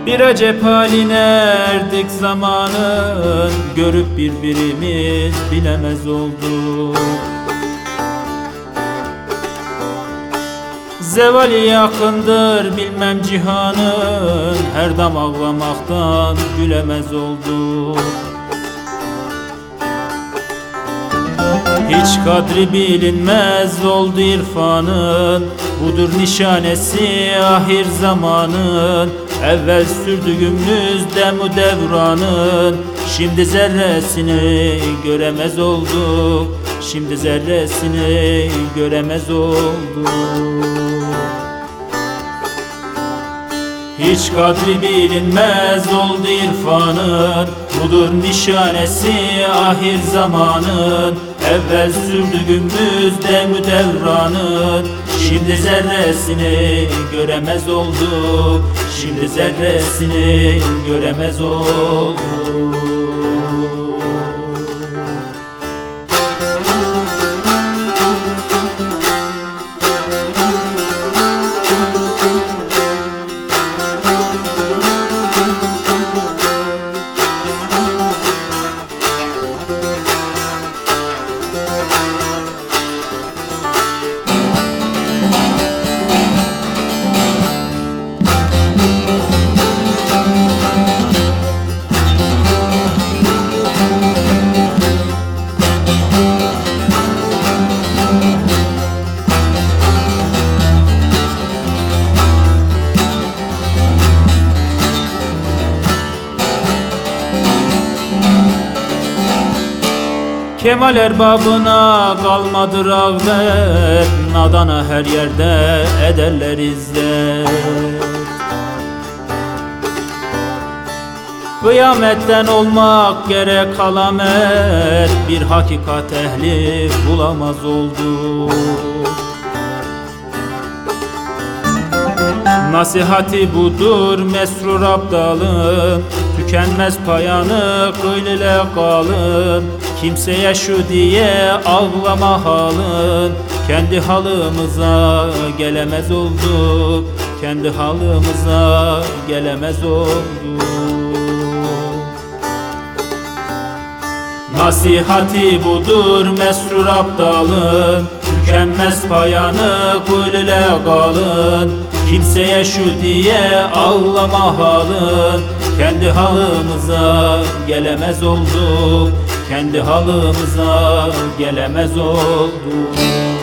Bir acep haline erdik zamanın, görüp birbirimiz bilemez olduk. Zevali yakındır bilmem cihanın, her dam ağlamaktan gülemez olduk. Hiç kadri bilinmez oldu irfanın, budur nişanesi ahir zamanın. Evvel sürdüğümüz demu devranın, şimdi zerresini göremez olduk. Şimdi zerresini göremez olduk. Hiç kadri bilinmez oldu irfanın, budur nişanesi ahir zamanın. Evvel sürdüğümüz demu devranın, şimdi zerresini göremez olduk. Şimdi zerresini göremez olduk. Kemal erbabına kalmadı rağbet, nadana her yerde ederler izzet. Kıyametten olmak gerek alamet, bir hakikat ehli bulamaz oldu. Nasihati budur mesrur abdalın, tükenmez payanı kıl ile kalın. Kimseye şu diye ağlama halın, kendi halımıza gelemez olduk. Kendi halımıza gelemez olduk. Nasihati budur mesrur abdalın, tükenmez payanı kul ile kalın. Kimseye şu diye ağlama halın, kendi halımıza gelemez olduk. Kendi halımıza gelemez olduk.